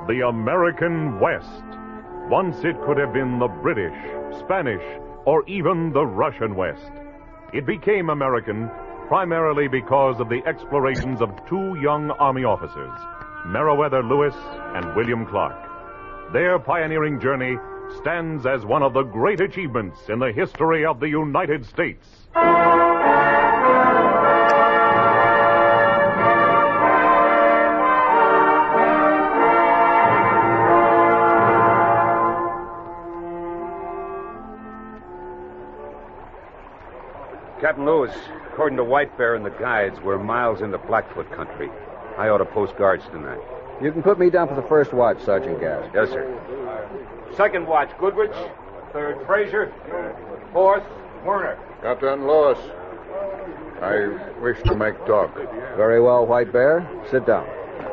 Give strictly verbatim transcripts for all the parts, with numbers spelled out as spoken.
the American West. Once it could have been the British, Spanish, or even the Russian West. It became American primarily because of the explorations of two young Army officers, Meriwether Lewis and William Clark. Their pioneering journey stands as one of the great achievements in the history of the United States. Captain Lewis, according to White Bear and the guides, we're miles into Blackfoot country. I ought to post guards tonight. You can put me down for the first watch, Sergeant Gass. Yes, sir. Second watch, Goodrich. Third, Frazier. Fourth, Werner. Captain Lewis, I wish to make talk. Very well, White Bear. Sit down.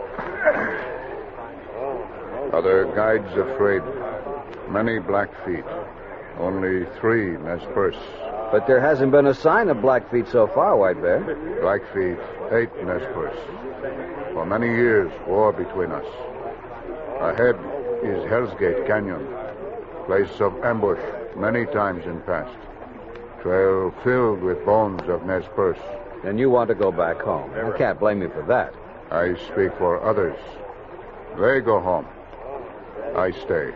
Other guides afraid. Many Blackfeet. Only three Nez Perce. But there hasn't been a sign of Blackfeet so far, White Bear. Blackfeet hate Nez Perce. For many years, war between us. Ahead is Hell's Gate Canyon, place of ambush many times in past. Trail filled with bones of Nez Perce. And you want to go back home. I can't blame you for that. I speak for others. They go home. I stay.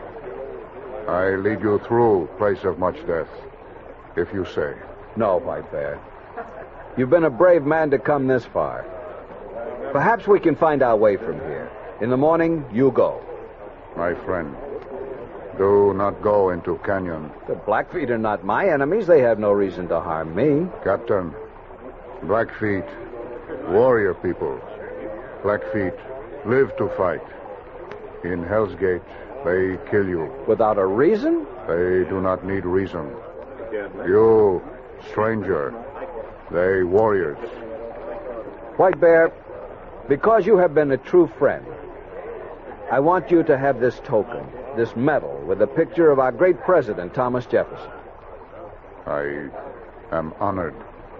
I lead you through place of much death. If you say. No, White Bear. You've been a brave man to come this far. Perhaps we can find our way from here. In the morning, you go. My friend, do not go into Canyon. The Blackfeet are not my enemies. They have no reason to harm me. Captain, Blackfeet, warrior people. Blackfeet live to fight. In Hell's Gate, they kill you. Without a reason? They do not need reason. You, stranger, they warriors. White Bear, because you have been a true friend, I want you to have this token, this medal with a picture of our great president, Thomas Jefferson. I am honored.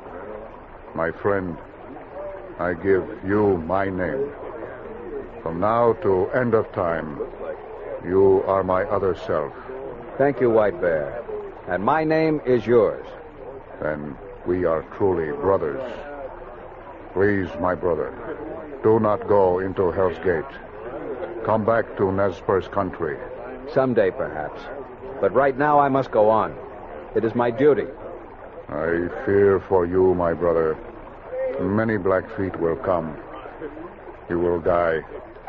My friend, I give you my name. From now to end of time, you are my other self. Thank you, White Bear. And my name is yours. Then we are truly brothers. Please, my brother, do not go into Hell's Gate. Come back to Nez Perce country. Someday, perhaps. But right now I must go on. It is my duty. I fear for you, my brother. Many Blackfeet will come. You will die.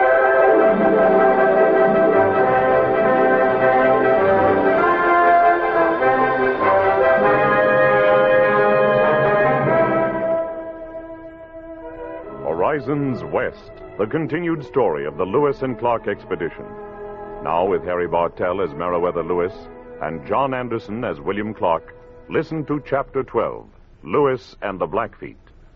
Horizons West, the continued story of the Lewis and Clark expedition. Now with Harry Bartell as Meriwether Lewis and John Anderson as William Clark, listen to Chapter twelve, Lewis and the Blackfeet.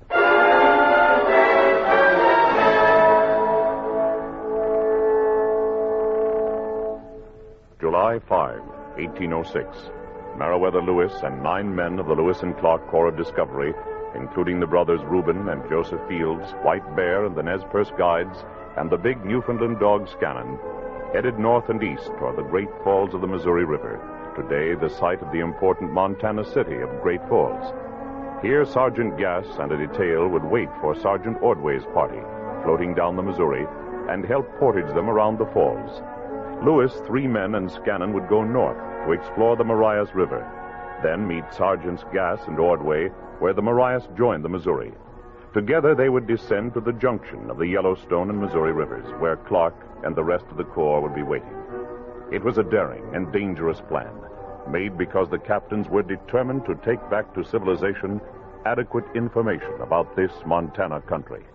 July fifth, eighteen oh six. Meriwether Lewis and nine men of the Lewis and Clark Corps of Discovery, including the brothers Reuben and Joseph Fields, White Bear and the Nez Perce guides, and the big Newfoundland dog Scannon, headed north and east toward the Great Falls of the Missouri River, today the site of the important Montana city of Great Falls. Here Sergeant Gass and a detail would wait for Sergeant Ordway's party, floating down the Missouri, and help portage them around the falls. Lewis, three men, and Scannon would go north to explore the Marias River, then meet Sergeants Gass and Ordway where the Marias joined the Missouri. Together they would descend to the junction of the Yellowstone and Missouri rivers, where Clark and the rest of the Corps would be waiting. It was a daring and dangerous plan, made because the captains were determined to take back to civilization adequate information about this Montana country.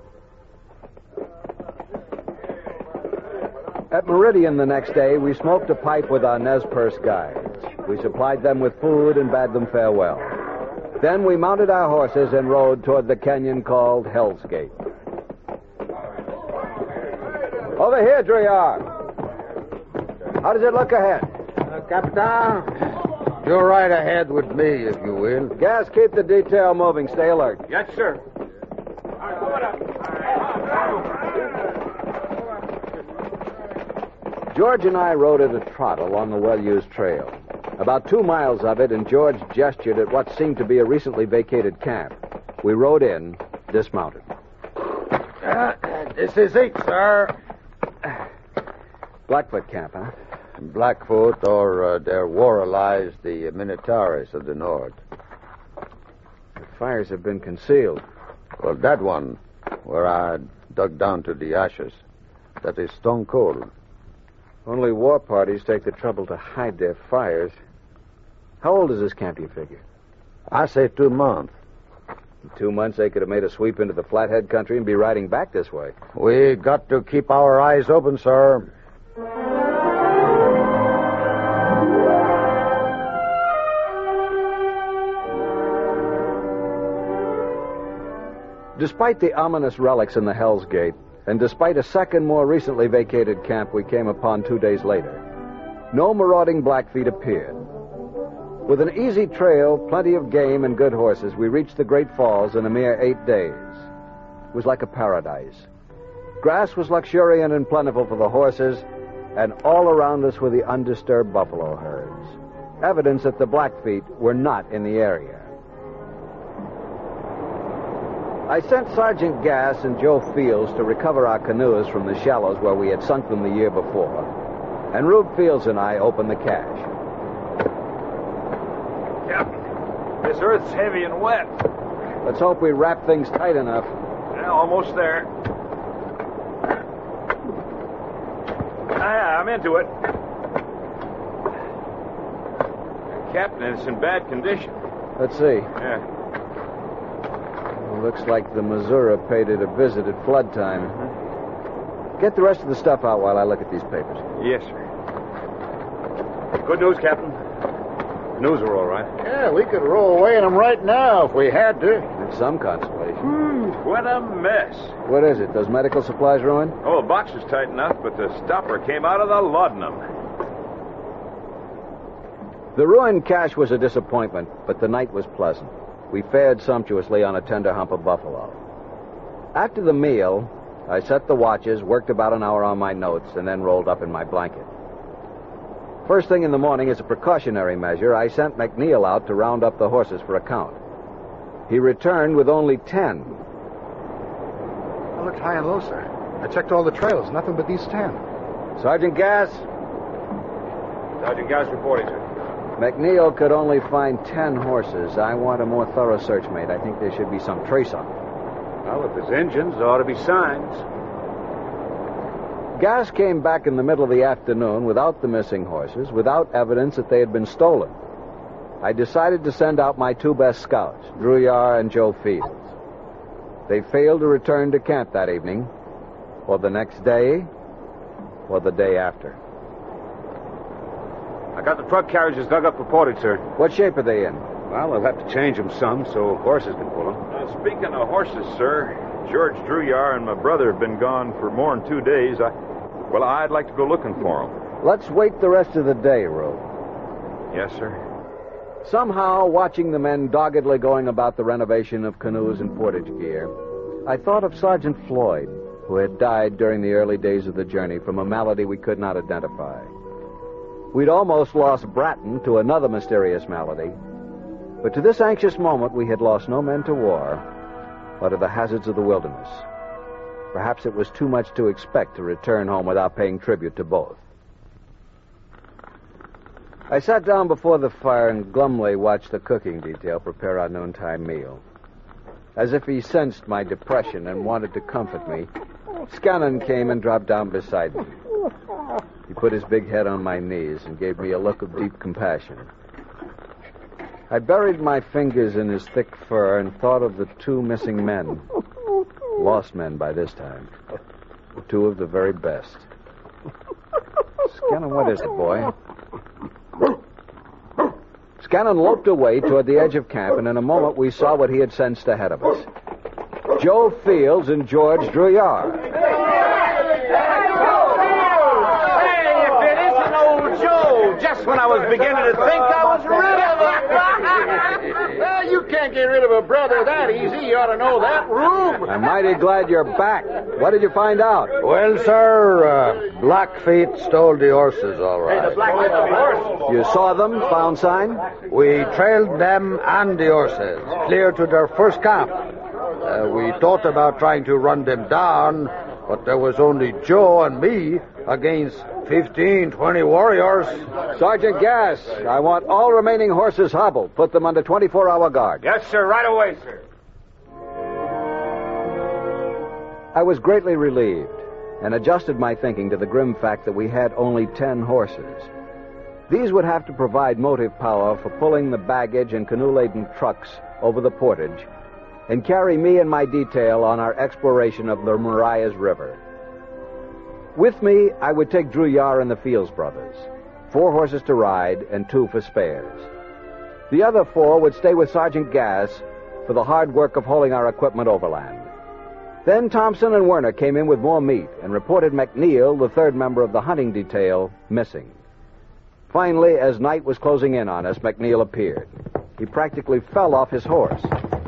At Meridian the next day, we smoked a pipe with our Nez Perce guides. We supplied them with food and bade them farewell. Then we mounted our horses and rode toward the canyon called Hell's Gate. Over here, Drouillard. How does it look ahead? Uh, Capitan, you're right ahead with me, if you will. Gas, keep the detail moving. Stay alert. Yes, sir. George and I rode at a trot along a well-used trail. About two miles of it, and George gestured at what seemed to be a recently vacated camp. We rode in, dismounted. Uh, this is it, sir. Blackfoot camp, huh? Blackfoot, or uh, their war allies, the Minataris of the North. The fires have been concealed. Well, that one, where I dug down to the ashes, that is stone cold. Only war parties take the trouble to hide their fires. How old is this camp, you figure? I say two months. In two months, they could have made a sweep into the Flathead country and be riding back this way. We got to keep our eyes open, sir. Despite the ominous relics in the Hell's Gate, and despite a second, more recently vacated camp we came upon two days later, no marauding Blackfeet appeared. With an easy trail, plenty of game, and good horses, we reached the Great Falls in a mere eight days. It was like a paradise. Grass was luxuriant and plentiful for the horses, and all around us were the undisturbed buffalo herds. Evidence that the Blackfeet were not in the area. I sent Sergeant Gass and Joe Fields to recover our canoes from the shallows where we had sunk them the year before. And Rube Fields and I opened the cache. Captain, this earth's heavy and wet. Let's hope we wrap things tight enough. Yeah, almost there. Ah, I'm into it. Captain, it's in bad condition. Let's see. Yeah. Looks like the Missouri paid it a visit at flood time. Mm-hmm. Get the rest of the stuff out while I look at these papers. Yes, sir. Good news, Captain. The news are all right. Yeah, we could roll away in them right now if we had to. It's some consolation. Hmm, what a mess. What is it? Those medical supplies ruined? Oh, the box is tight enough, but the stopper came out of the laudanum. The ruined cache was a disappointment, but the night was pleasant. We fared sumptuously on a tender hump of buffalo. After the meal, I set the watches, worked about an hour on my notes, and then rolled up in my blanket. First thing in the morning, as a precautionary measure, I sent McNeil out to round up the horses for a count. He returned with only ten. I looked high and low, sir. I checked all the trails. Nothing but these ten. Sergeant Gass? Sergeant Gass reporting, sir. McNeil could only find ten horses. I want a more thorough search made. I think there should be some trace on them. Well, if there's engines, there ought to be signs. Gass came back in the middle of the afternoon without the missing horses, without evidence that they had been stolen. I decided to send out my two best scouts, Drew Yar and Joe Fields. They failed to return to camp that evening, or the next day, or the day after. I got the truck carriages dug up for portage, sir. What shape are they in? Well, they'll have to change them some so horses can pull them. Uh, speaking of horses, sir, George Druyar and my brother have been gone for more than two days. I, well, I'd like to go looking for them. Let's wait the rest of the day, Rube. Yes, sir. Somehow, watching the men doggedly going about the renovation of canoes and portage gear, I thought of Sergeant Floyd, who had died during the early days of the journey from a malady we could not identify. We'd almost lost Bratton to another mysterious malady, but to this anxious moment we had lost no men to war, or to the hazards of the wilderness. Perhaps it was too much to expect to return home without paying tribute to both. I sat down before the fire and glumly watched the cooking detail prepare our noontime meal. As if he sensed my depression and wanted to comfort me, Scannon came and dropped down beside me. He put his big head on my knees and gave me a look of deep compassion. I buried my fingers in his thick fur and thought of the two missing men. Lost men by this time. Two of the very best. Scannon, what is it, boy? Scannon loped away toward the edge of camp, and in a moment we saw what he had sensed ahead of us. Joe Fields and George Druyar. Hey, if it isn't old Joe, just when I was beginning to think I was rid of him. Well, you can't can't get rid of a brother that easy. You ought to know that, Rube. I'm mighty glad you're back. What did you find out? Well, sir, uh, Blackfeet stole the horses, all right. You saw them? Found sign? We trailed them and the horses clear to their first camp. Uh, we thought about trying to run them down, but there was only Joe and me against fifteen, twenty warriors. Sergeant Gass, I want all remaining horses hobbled. Put them under twenty-four hour guard. Yes, sir. Right away, sir. I was greatly relieved and adjusted my thinking to the grim fact that we had only ten horses. These would have to provide motive power for pulling the baggage and canoe-laden trucks over the portage and carry me and my detail on our exploration of the Marias River. With me, I would take Drew Yar and the Fields brothers, four horses to ride and two for spares. The other four would stay with Sergeant Gass for the hard work of hauling our equipment overland. Then Thompson and Werner came in with more meat and reported McNeil, the third member of the hunting detail, missing. Finally, as night was closing in on us, McNeil appeared. He practically fell off his horse.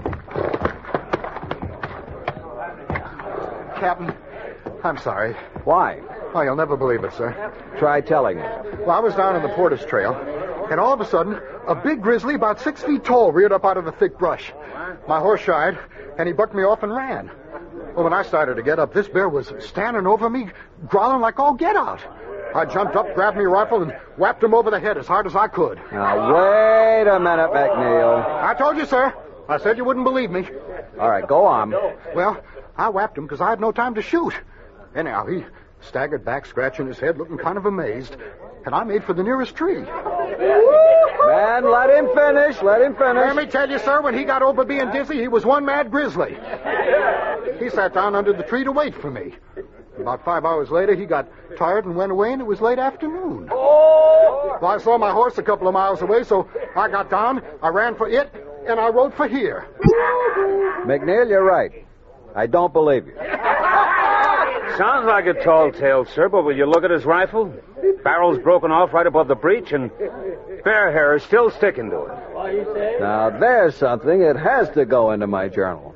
Captain, I'm sorry. Why? Oh, you'll never believe it, sir. Try telling me. Well, I was down on the Portage Trail, and all of a sudden, a big grizzly about six feet tall reared up out of the thick brush. My horse shied, and he bucked me off and ran. Well, when I started to get up, this bear was standing over me, growling like all get out. I jumped up, grabbed me rifle, and whapped him over the head as hard as I could. Now, wait a minute, McNeil. I told you, sir. I said you wouldn't believe me. All right, go on. Well, I whapped him because I had no time to shoot. Anyhow, he staggered back, scratching his head, looking kind of amazed, and I made for the nearest tree. Man, let him finish. Let him finish. Let me tell you, sir, when he got over being dizzy, he was one mad grizzly. He sat down under the tree to wait for me. About five hours later, he got tired and went away, and it was late afternoon. Well, I saw my horse a couple of miles away, so I got down, I ran for it, and I rode for here. McNeil, you're right. I don't believe you. Sounds like a tall tale, sir, but will you look at his rifle? Barrel's broken off right above the breech, and bear hair is still sticking to it. Now, there's something. It has to go into my journal.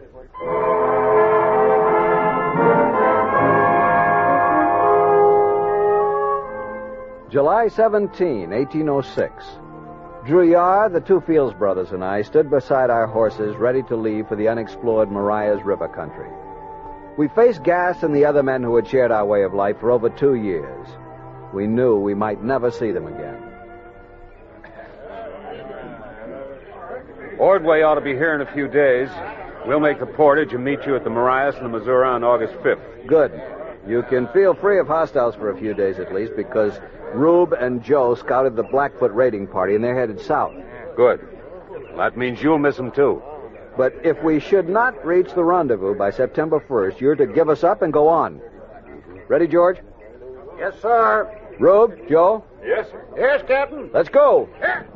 July seventeenth, eighteen oh six. Drew Yar, the two Fields brothers, and I stood beside our horses ready to leave for the unexplored Marias River country. We faced Gass and the other men who had shared our way of life for over two years. We knew we might never see them again. Ordway ought to be here in a few days. We'll make the portage and meet you at the Marias and the Missouri on August fifth. Good. You can feel free of hostiles for a few days at least, because Rube and Joe scouted the Blackfoot raiding party, and they're headed south. Good. Well, that means you'll miss them, too. But if we should not reach the rendezvous by September first, you're to give us up and go on. Ready, George? Yes, sir. Rube, Joe? Yes, sir. Yes, Captain. Let's go.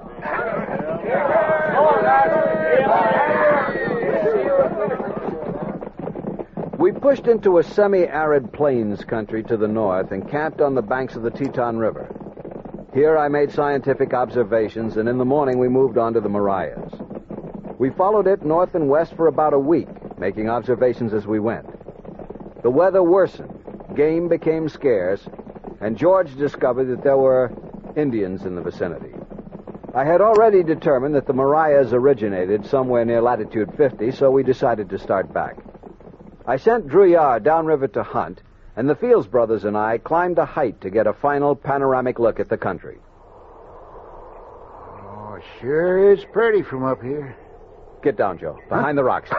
We pushed into a semi-arid plains country to the north and camped on the banks of the Teton River. Here I made scientific observations, and in the morning we moved on to the Marias. We followed it north and west for about a week, making observations as we went. The weather worsened, game became scarce, and George discovered that there were Indians in the vicinity. I had already determined that the Marias originated somewhere near latitude fifty, so we decided to start back. I sent Drew Yar downriver to hunt, and the Fields brothers and I climbed a height to get a final panoramic look at the country. Oh, sure is pretty from up here. Get down, Joe. Behind the rocks.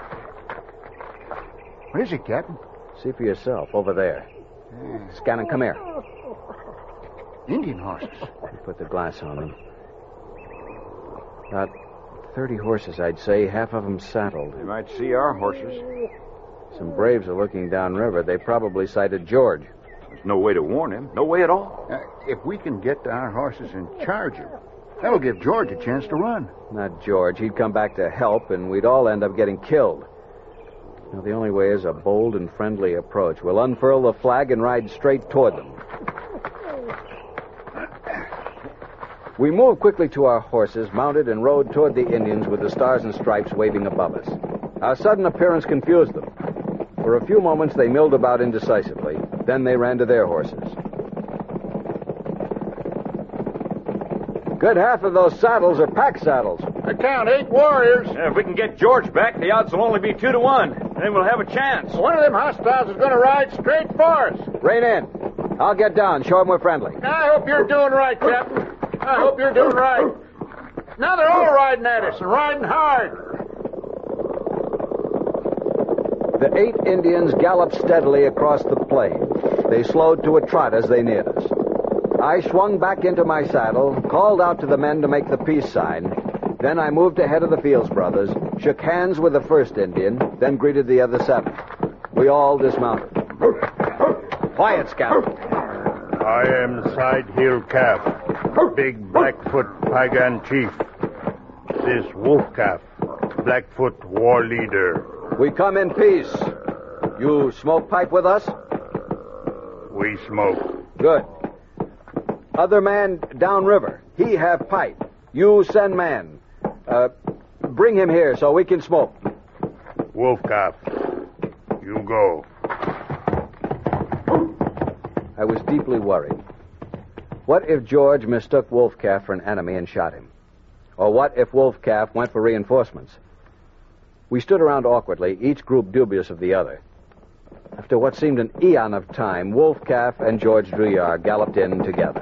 What is it, Captain? See for yourself, over there. Scannon, come here. Indian horses. Put the glass on them. About thirty horses, I'd say, half of them saddled. They might see our horses. Some braves are looking downriver. They probably sighted George. There's no way to warn him. No way at all. Uh, if we can get to our horses and charge them, that'll give George a chance to run. Not George. He'd come back to help, and we'd all end up getting killed. Now, the only way is a bold and friendly approach. We'll unfurl the flag and ride straight toward them. We moved quickly to our horses, mounted, and rode toward the Indians with the stars and stripes waving above us. Our sudden appearance confused them. For a few moments, they milled about indecisively. Then they ran to their horses. Good half of those saddles are pack saddles. I count eight warriors. Yeah, if we can get George back, the odds will only be two to one. Then we'll have a chance. One of them hostiles is going to ride straight for us. Rein in. I'll get down. Show them we're friendly. I hope you're doing right, Captain. I hope you're doing right. Now they're all riding at us and riding hard. The eight Indians galloped steadily across the plain. They slowed to a trot as they neared us. I swung back into my saddle, called out to the men to make the peace sign. Then I moved ahead of the Fields brothers, shook hands with the first Indian, then greeted the other seven. We all dismounted. Quiet, Scout. I am Side Hill Calf, Big Blackfoot Piegan Chief. This Wolf Calf, Blackfoot War Leader. We come in peace. You smoke pipe with us? We smoke. Good. Other man downriver. He have pipe. You send man. Uh, bring him here so we can smoke. Wolf Calf, you go. I was deeply worried. What if George mistook Wolf Calf for an enemy and shot him? Or what if Wolf Calf went for reinforcements? We stood around awkwardly, each group dubious of the other. After what seemed an eon of time, Wolf Calf and George Druyar galloped in together.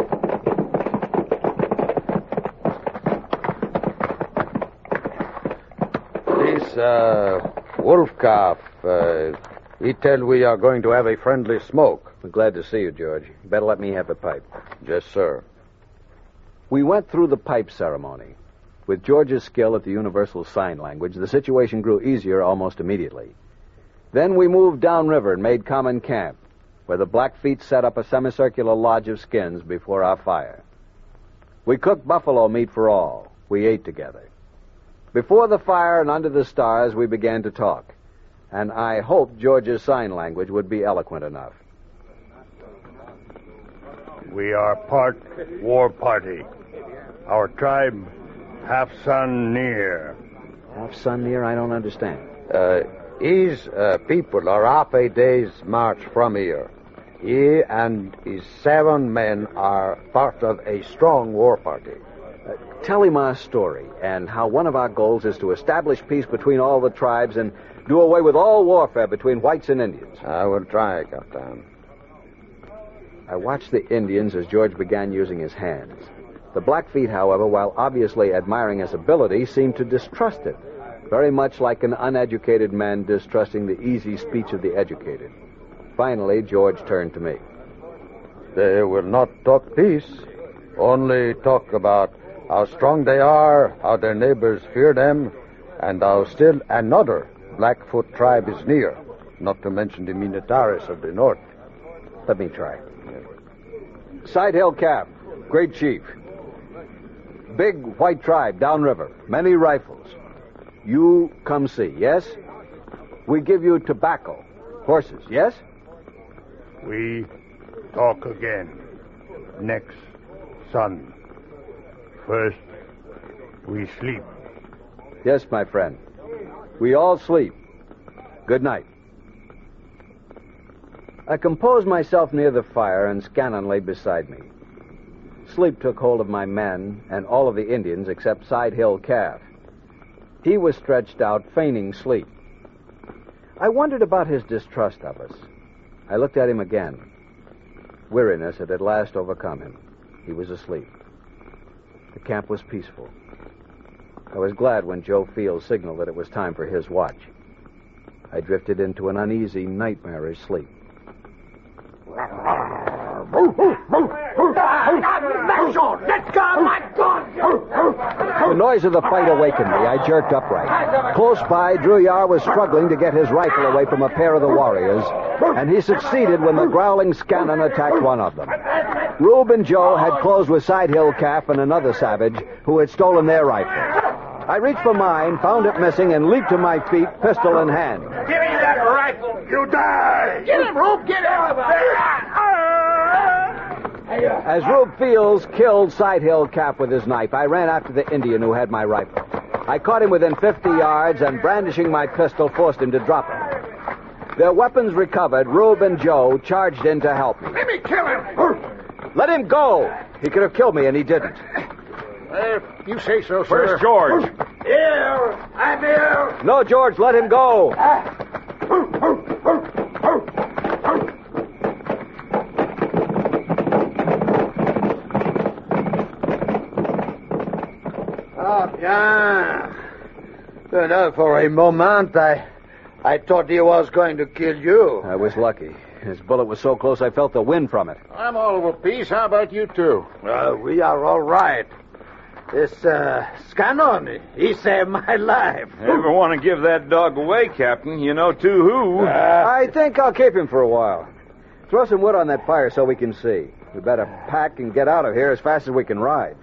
This, uh, Wolf Calf, uh, he tell we are going to have a friendly smoke. I'm glad to see you, George. You better let me have a pipe. Yes, sir. We went through the pipe ceremony. With George's skill at the Universal Sign Language, the situation grew easier almost immediately. Then we moved downriver and made common camp, where the Blackfeet set up a semicircular lodge of skins before our fire. We cooked buffalo meat for all. We ate together. Before the fire and under the stars, we began to talk, and I hoped George's sign language would be eloquent enough. We are part war party. Our tribe, Half Sun Near. Half Sun Near? I don't understand. Uh, his uh, people are half a day's march from here. He and his seven men are part of a strong war party. Uh, tell him our story and how one of our goals is to establish peace between all the tribes and do away with all warfare between whites and Indians. I will try, Captain. I watched the Indians as George began using his hands. The Blackfeet, however, while obviously admiring his ability, seemed to distrust it, very much like an uneducated man distrusting the easy speech of the educated. Finally, George turned to me. They will not talk peace, only talk about how strong they are, how their neighbors fear them, and how still another Blackfoot tribe is near, not to mention the Minataris of the north. Let me try. Side Hill Calf, great chief. Big white tribe downriver, many rifles. You come see, yes? We give you tobacco, horses, yes? We talk again. Next sun. First, we sleep. Yes, my friend. We all sleep. Good night. I composed myself near the fire, and Scannon lay beside me. Sleep took hold of my men and all of the Indians except Side Hill Calf. He was stretched out, feigning sleep. I wondered about his distrust of us. I looked at him again. Weariness had at last overcome him. He was asleep. The camp was peaceful. I was glad when Joe Fields signaled that it was time for his watch. I drifted into an uneasy, nightmarish sleep. The noise of the fight awakened me. I jerked upright. Close by, Druyar was struggling to get his rifle away from a pair of the warriors, and he succeeded when the growling Scannon attacked one of them. Rube and Joe had closed with Side Hill Calf and another savage who had stolen their rifles. I reached for mine, found it missing, and leaped to my feet, pistol in hand. Give me that rifle! You die! Get him, Rube! Get him! As Rube Fields killed Sidehill Cap with his knife, I ran after the Indian who had my rifle. I caught him within fifty yards and, brandishing my pistol, forced him to drop it. Their weapons recovered, Rube and Joe charged in to help me. Let me kill him. Let him go! He could have killed me, and he didn't. If you say so, sir. Where's George? Here! I'm here! No, George, let him go! Oh, yeah. You know, for a moment, I, I thought he was going to kill you. I was lucky. His bullet was so close I felt the wind from it. I'm all of a piece. How about you two? Uh, we are all right. This, uh, Scannon, he saved my life. Ever want to give that dog away, Captain? You know to who? Uh, I think I'll keep him for a while. Throw some wood on that fire so we can see. We better pack and get out of here as fast as we can ride.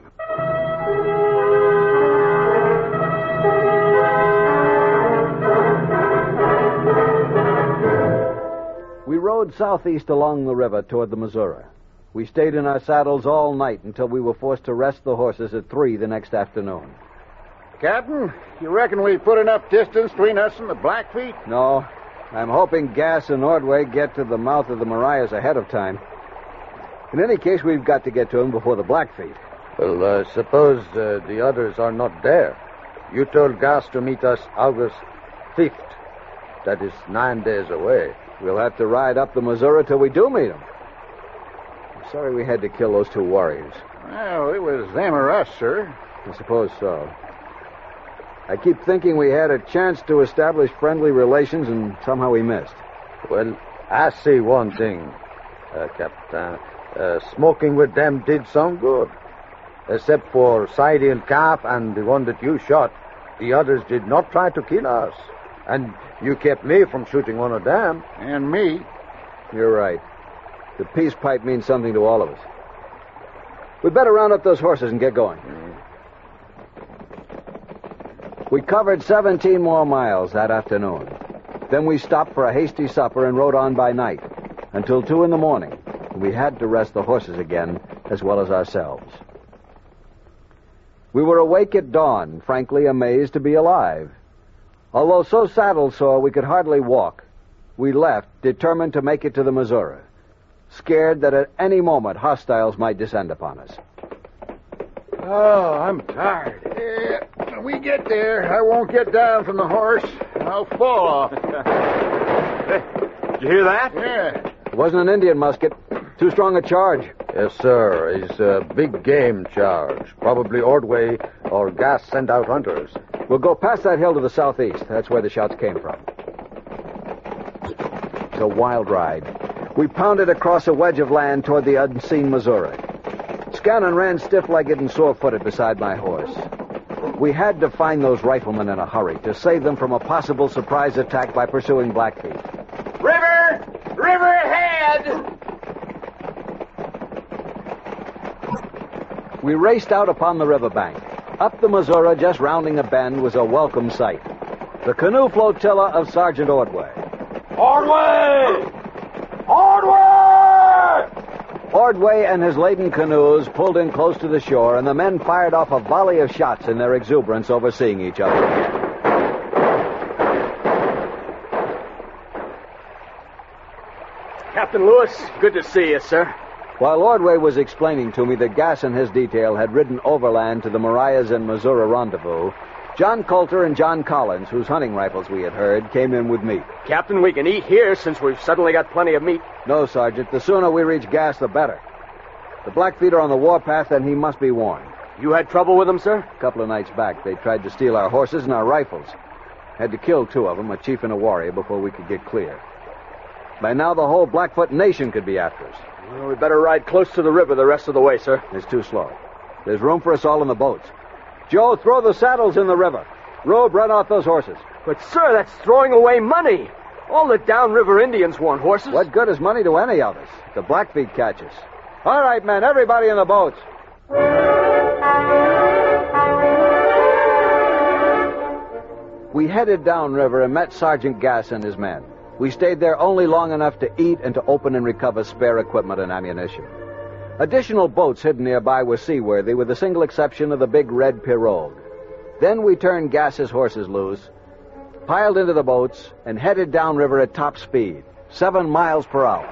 We rode southeast along the river toward the Missouri. We stayed in our saddles all night until we were forced to rest the horses at three the next afternoon. Captain, you reckon we put enough distance between us and the Blackfeet? No, I'm hoping Gass and Ordway get to the mouth of the Marias ahead of time. In any case, we've got to get to them before the Blackfeet. Well, uh, suppose uh, the others are not there. You told Gass to meet us August fifth. That is nine days away. We'll have to ride up the Missouri till we do meet them. I'm sorry we had to kill those two warriors. Well, it was them or us, sir. I suppose so. I keep thinking we had a chance to establish friendly relations, and somehow we missed. Well, I see one thing, uh, Captain. Uh, smoking with them did some good. Except for Sidehill Cap and the one that you shot, the others did not try to kill us. And you kept me from shooting one of them. And me. You're right. The peace pipe means something to all of us. We'd better round up those horses and get going. Mm. We covered seventeen more miles that afternoon. Then we stopped for a hasty supper and rode on by night until two in the morning. We had to rest the horses again, as well as ourselves. We were awake at dawn, frankly amazed to be alive. Although so saddle-sore we could hardly walk, we left, determined to make it to the Missouri, scared that at any moment hostiles might descend upon us. Oh, I'm tired. Yeah, when we get there, I won't get down from the horse. I'll fall off. Hey, did you hear that? Yeah. It wasn't an Indian musket. Too strong a charge. Yes, sir. It's a big game charge. Probably Ordway or Gass sent out hunters. We'll go past that hill to the southeast. That's where the shots came from. It's a wild ride. We pounded across a wedge of land toward the unseen Missouri. Scannon ran stiff-legged and sore-footed beside my horse. We had to find those riflemen in a hurry to save them from a possible surprise attack by pursuing Blackfeet. River! River ahead! We raced out upon the riverbank. Up the Missouri, just rounding a bend, was a welcome sight. The canoe flotilla of Sergeant Ordway. Ordway! Ordway! Ordway and his laden canoes pulled in close to the shore, and the men fired off a volley of shots in their exuberance over seeing each other. Captain Lewis, good to see you, sir. While Ordway was explaining to me that Gass and his detail had ridden overland to the Marias and Missouri rendezvous, John Coulter and John Collins, whose hunting rifles we had heard, came in with meat. Captain, we can eat here since we've suddenly got plenty of meat. No, Sergeant. The sooner we reach Gass, the better. The Blackfeet are on the warpath, and he must be warned. You had trouble with them, sir? A couple of nights back, they tried to steal our horses and our rifles. Had to kill two of them, a chief and a warrior, before we could get clear. By now, the whole Blackfoot nation could be after us. Well, we better ride close to the river the rest of the way, sir. It's too slow. There's room for us all in the boats. Joe, throw the saddles in the river. Rube, run off those horses. But, sir, that's throwing away money. All the downriver Indians want horses. What good is money to any of us? The Blackfeet catch us. All right, men, everybody in the boats. We headed downriver and met Sergeant Gass and his men. We stayed there only long enough to eat and to open and recover spare equipment and ammunition. Additional boats hidden nearby were seaworthy, with the single exception of the big red pirogue. Then we turned Gas's horses loose, piled into the boats, and headed downriver at top speed, seven miles per hour.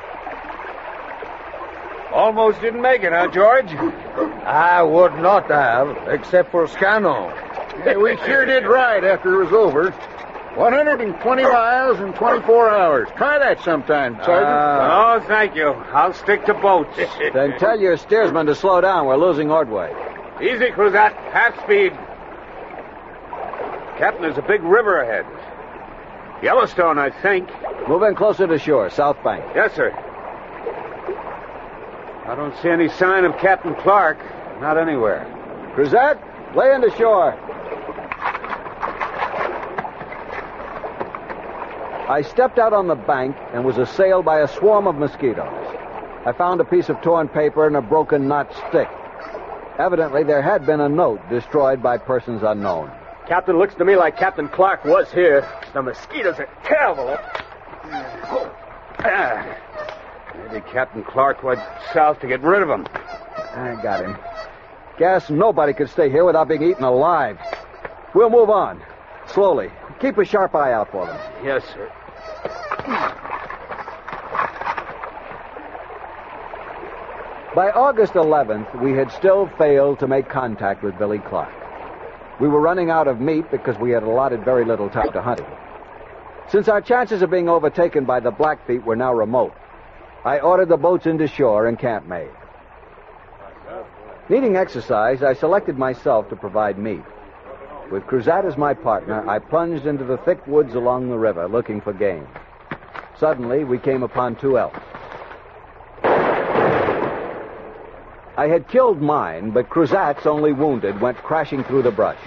Almost didn't make it, huh, George? I would not have, except for Scano. Hey, we sure did right after it was over. one hundred twenty miles in twenty-four hours. Try that sometime, Sergeant. Uh, oh, thank you. I'll stick to boats. Then tell your steersman to slow down. We're losing Ordway. Easy, Cruzat. Half speed. Captain, there's a big river ahead. Yellowstone, I think. Move in closer to shore, south bank. Yes, sir. I don't see any sign of Captain Clark. Not anywhere. Cruzat, lay into shore. I stepped out on the bank and was assailed by a swarm of mosquitoes. I found a piece of torn paper and a broken knot stick. Evidently, there had been a note destroyed by persons unknown. Captain, looks to me like Captain Clark was here. The mosquitoes are terrible. Ah. Maybe Captain Clark went south to get rid of them. I got him. Gas, nobody could stay here without being eaten alive. We'll move on. Slowly. Keep a sharp eye out for them. Yes, sir. By August eleventh, we had still failed to make contact with Billy Clark. We were running out of meat because we had allotted very little time to hunting. Since our chances of being overtaken by the Blackfeet were now remote, I ordered the boats into shore and camp made. Needing exercise, I selected myself to provide meat. With Cruzat as my partner, I plunged into the thick woods along the river looking for game. Suddenly, we came upon two elk. I had killed mine, but Cruzat's, only wounded, went crashing through the brush.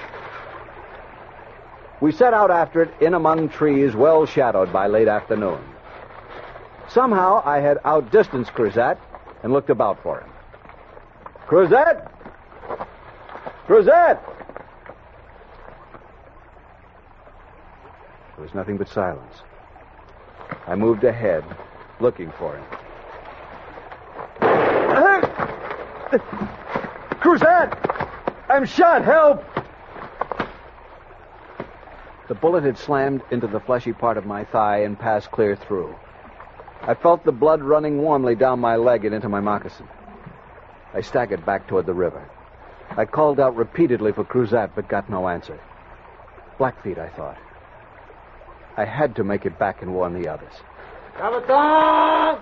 We set out after it in among trees well shadowed by late afternoon. Somehow, I had outdistanced Cruzat and looked about for him. Cruzat! Cruzat! There was nothing but silence. I moved ahead, looking for him. Cruzat! I'm shot! Help! The bullet had slammed into the fleshy part of my thigh and passed clear through. I felt the blood running warmly down my leg and into my moccasin. I staggered back toward the river. I called out repeatedly for Cruzat, but got no answer. Blackfeet, I thought. I had to make it back and warn the others. Avatar!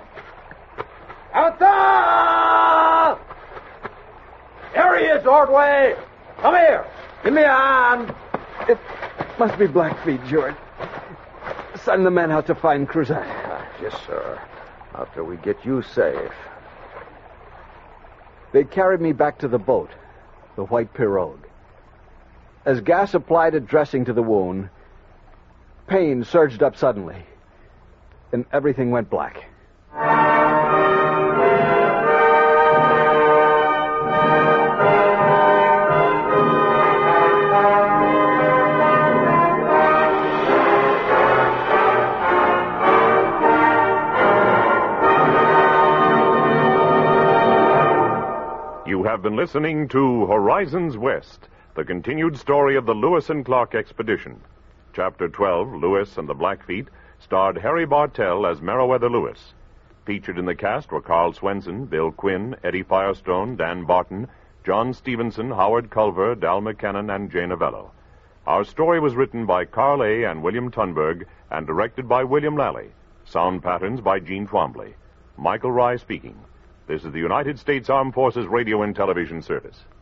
Avatar! There he is, Ordway! Come here! Give me a hand! It must be Blackfeet, George. Send the men out to find Cruzat. Yes, sir. After we get you safe. They carried me back to the boat, the white pirogue. As Gas applied a dressing to the wound, pain surged up suddenly, and everything went black. You have been listening to Horizons West, the continued story of the Lewis and Clark expedition. Chapter twelve, Lewis and the Blackfeet, starred Harry Bartell as Meriwether Lewis. Featured in the cast were Carl Swenson, Bill Quinn, Eddie Firestone, Dan Barton, John Stevenson, Howard Culver, Dal McKennon, and Jane Avello. Our story was written by Carl A. and William Tunberg and directed by William Lally. Sound patterns by Gene Twombly. Michael Rye speaking. This is the United States Armed Forces Radio and Television Service.